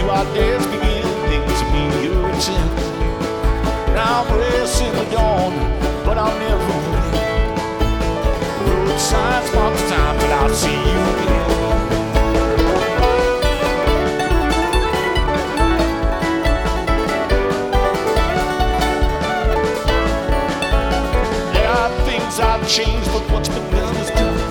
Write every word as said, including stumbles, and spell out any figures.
our days begin, things be urgent. Now I'm racing the dawn, but I'll never win. Road signs mark the time, but I'll see you again. There are things I've changed, but what's been done is done.